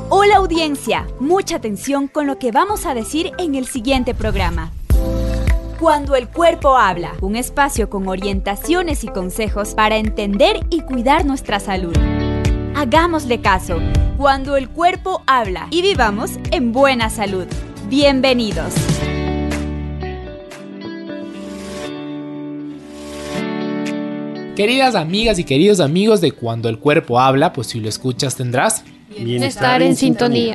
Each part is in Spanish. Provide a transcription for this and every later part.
Hola audiencia, mucha atención con lo que vamos a decir en el siguiente programa. Cuando el cuerpo habla, un espacio con orientaciones y consejos para entender y cuidar nuestra salud. Hagámosle caso, cuando el cuerpo habla y vivamos en buena salud. Bienvenidos. Queridas amigas y queridos amigos de Cuando el Cuerpo Habla, pues si lo escuchas tendrás Bienestar en sintonía.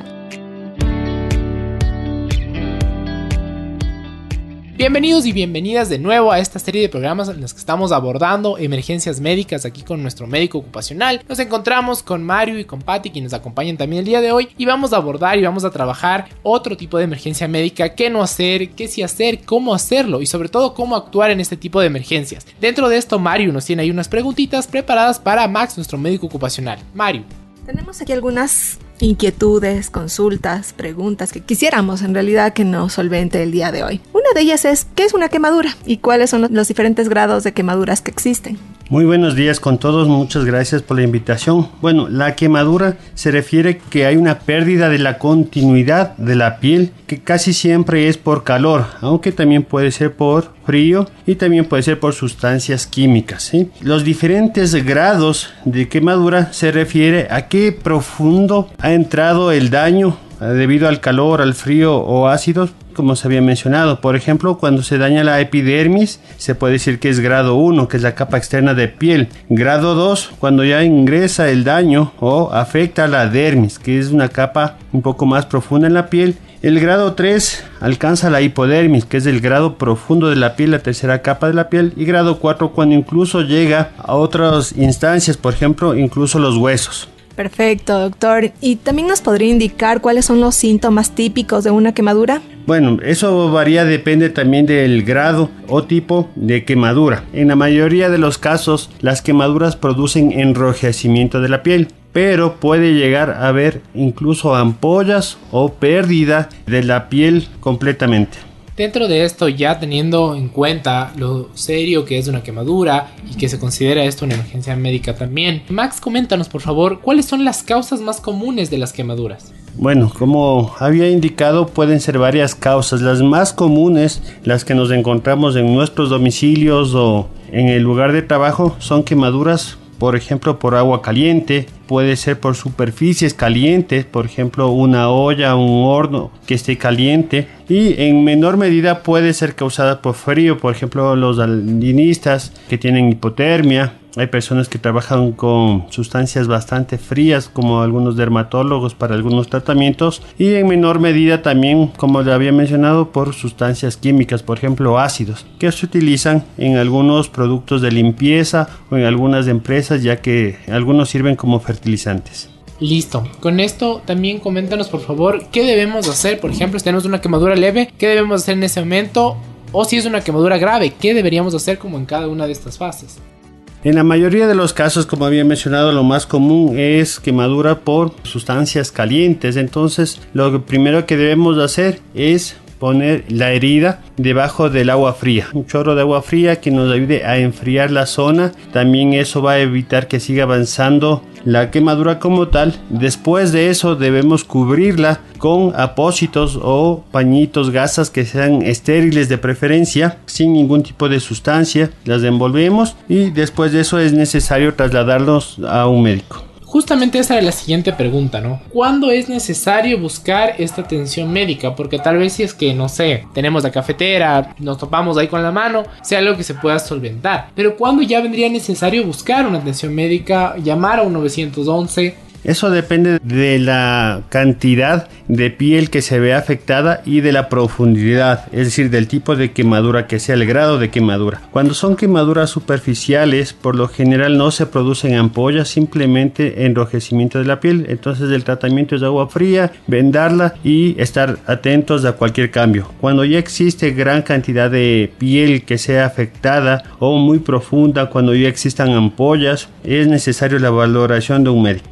Bienvenidos y bienvenidas de nuevo a esta serie de programas en los que estamos abordando emergencias médicas aquí con nuestro médico ocupacional. Nos encontramos con Mario y con Patti, quienes nos acompañan también el día de hoy, y vamos a abordar y vamos a trabajar otro tipo de emergencia médica, qué no hacer, qué sí hacer, cómo hacerlo y sobre todo cómo actuar en este tipo de emergencias. Dentro de esto, Mario nos tiene ahí unas preguntitas preparadas para Max, nuestro médico ocupacional. Mario. Tenemos aquí algunas inquietudes, consultas, preguntas que quisiéramos en realidad que nos solvente el día de hoy. Una de ellas es, ¿qué es una quemadura? ¿Y cuáles son los diferentes grados de quemaduras que existen? Muy buenos días con todos, muchas gracias por la invitación. Bueno, la quemadura se refiere que hay una pérdida de la continuidad de la piel, que casi siempre es por calor, aunque también puede ser por frío y también puede ser por sustancias químicas, ¿sí? Los diferentes grados de quemadura se refiere a qué profundo ha entrado el daño debido al calor, al frío o ácidos, como se había mencionado. Por ejemplo, cuando se daña la epidermis, se puede decir que es grado 1, que es la capa externa de piel. Grado 2, cuando ya ingresa el daño o afecta a la dermis, que es una capa un poco más profunda en la piel. El grado 3 alcanza la hipodermis, que es el grado profundo de la piel, la tercera capa de la piel. Y grado 4, cuando incluso llega a otras instancias, por ejemplo, incluso los huesos. Perfecto, doctor. ¿Y también nos podría indicar cuáles son los síntomas típicos de una quemadura? Bueno, eso varía, depende también del grado o tipo de quemadura. En la mayoría de los casos, las quemaduras producen enrojecimiento de la piel, pero puede llegar a haber incluso ampollas o pérdida de la piel completamente. Dentro de esto, ya teniendo en cuenta lo serio que es una quemadura y que se considera esto una emergencia médica también, Max, coméntanos por favor, ¿cuáles son las causas más comunes de las quemaduras? Bueno, como había indicado, pueden ser varias causas. Las más comunes, las que nos encontramos en nuestros domicilios o en el lugar de trabajo, son quemaduras, por ejemplo, por agua caliente. Puede ser por superficies calientes, por ejemplo, una olla, un horno que esté caliente. Y en menor medida puede ser causada por frío, por ejemplo, los alpinistas que tienen hipotermia. Hay personas que trabajan con sustancias bastante frías, como algunos dermatólogos para algunos tratamientos. Y en menor medida también, como le había mencionado, por sustancias químicas, por ejemplo, ácidos, que se utilizan en algunos productos de limpieza o en algunas empresas, ya que algunos sirven como fertilizantes. Listo, con esto también coméntanos por favor qué debemos hacer. Por ejemplo, si tenemos una quemadura leve, ¿qué debemos hacer en ese momento? O si es una quemadura grave, ¿qué deberíamos hacer como en cada una de estas fases? En la mayoría de los casos, como había mencionado, lo más común es quemadura por sustancias calientes. Entonces, lo primero que debemos hacer es poner la herida debajo del agua fría, un chorro de agua fría que nos ayude a enfriar la zona. También eso va a evitar que siga avanzando la quemadura como tal. Después de eso debemos cubrirla con apósitos o pañitos, gasas que sean estériles de preferencia, sin ningún tipo de sustancia. Las envolvemos y después de eso es necesario trasladarlos a un médico. Justamente esa era la siguiente pregunta, ¿no? ¿Cuándo es necesario buscar esta atención médica? Porque tal vez si es que, no sé, tenemos la cafetera, nos topamos ahí con la mano, sea algo que se pueda solventar. Pero ¿cuándo ya vendría necesario buscar una atención médica, llamar a un 911? Eso depende de la cantidad de piel que se ve afectada y de la profundidad, es decir, del tipo de quemadura que sea, el grado de quemadura. Cuando son quemaduras superficiales, por lo general no se producen ampollas, simplemente enrojecimiento de la piel. Entonces el tratamiento es agua fría, vendarla y estar atentos a cualquier cambio. Cuando ya existe gran cantidad de piel que sea afectada o muy profunda, cuando ya existan ampollas, es necesario la valoración de un médico. Y aquí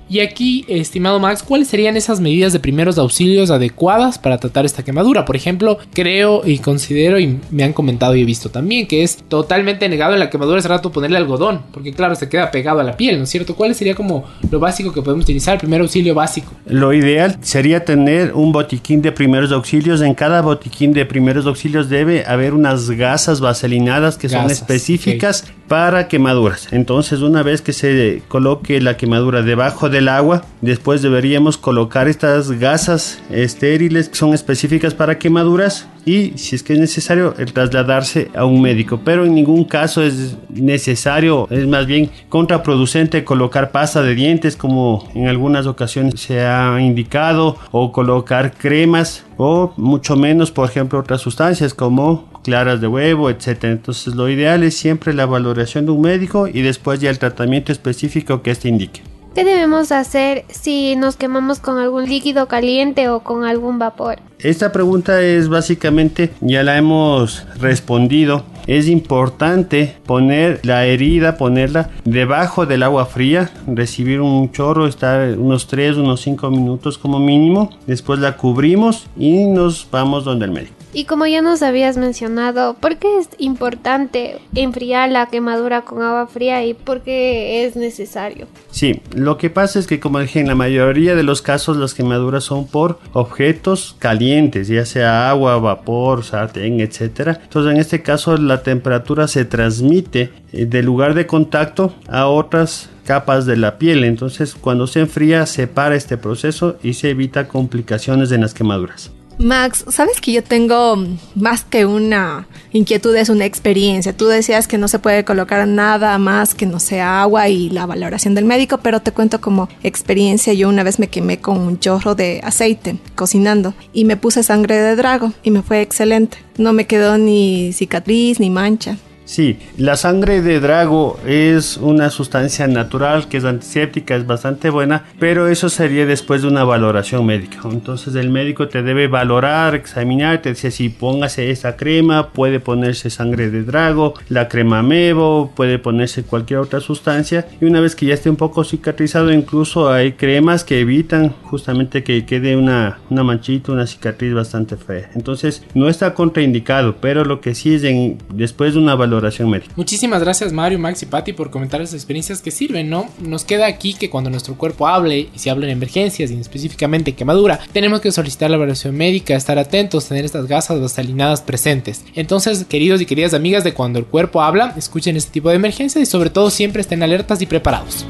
aquí, estimado Max, ¿cuáles serían esas medidas de primeros auxilios adecuadas para tratar esta quemadura? Por ejemplo, creo y considero, y me han comentado y he visto también, que es totalmente negado en la quemadura ese rato ponerle algodón, porque claro, se queda pegado a la piel, ¿no es cierto? ¿Cuál sería como lo básico que podemos utilizar, el primer auxilio básico? Lo ideal sería tener un botiquín de primeros auxilios. En cada botiquín de primeros auxilios debe haber unas gasas vaselinadas que son específicas para quemaduras. Entonces, una vez que se coloque la quemadura debajo del agua, después deberíamos colocar estas gasas estériles que son específicas para quemaduras, y si es que es necesario, el trasladarse a un médico. Pero en ningún caso es necesario, es más bien contraproducente colocar pasta de dientes, como en algunas ocasiones se ha indicado, o colocar cremas, o mucho menos, por ejemplo, otras sustancias como claras de huevo, etc. Entonces, lo ideal es siempre la valoración de un médico y después ya el tratamiento específico que éste indique. ¿Qué debemos hacer si nos quemamos con algún líquido caliente o con algún vapor? Esta pregunta es básicamente, ya la hemos respondido. Es importante poner la herida, ponerla debajo del agua fría, recibir un chorro, estar unos 5 minutos como mínimo. Después la cubrimos y nos vamos donde el médico. Y como ya nos habías mencionado, ¿por qué es importante enfriar la quemadura con agua fría y por qué es necesario? Sí, lo que pasa es que, como dije, en la mayoría de los casos las quemaduras son por objetos calientes, ya sea agua, vapor, sartén, etc. Entonces, en este caso, la temperatura se transmite del lugar de contacto a otras capas de la piel. Entonces, cuando se enfría, se para este proceso y se evita complicaciones en las quemaduras. Max, sabes que yo tengo más que una inquietud, es una experiencia. Tú decías que no se puede colocar nada más que no sea agua y la valoración del médico, pero te cuento como experiencia. Yo una vez me quemé con un chorro de aceite cocinando y me puse sangre de drago y me fue excelente. No me quedó ni cicatriz ni mancha. Sí, la sangre de drago es una sustancia natural que es antiséptica, es bastante buena, pero eso sería después de una valoración médica. Entonces el médico te debe valorar, examinar, te dice si póngase esta crema, puede ponerse sangre de drago, la crema Mevo, puede ponerse cualquier otra sustancia, y una vez que ya esté un poco cicatrizado, incluso hay cremas que evitan justamente que quede una manchita, una cicatriz bastante fea. Entonces no está contraindicado, pero lo que sí es después de una valoración médica. Muchísimas gracias, Mario, Max y Pati, por comentar esas experiencias que sirven, ¿no? Nos queda aquí que cuando nuestro cuerpo hable, y si habla en emergencias y específicamente quemadura, tenemos que solicitar la valoración médica, estar atentos, tener estas gasas vaselinadas presentes. Entonces, queridos y queridas amigas de Cuando el Cuerpo Habla, escuchen este tipo de emergencias y sobre todo siempre estén alertas y preparados.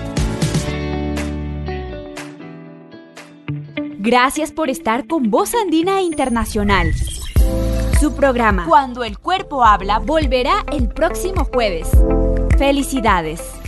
Gracias por estar con Voz Andina Internacional. Su programa Cuando el Cuerpo Habla volverá el próximo jueves. ¡Felicidades!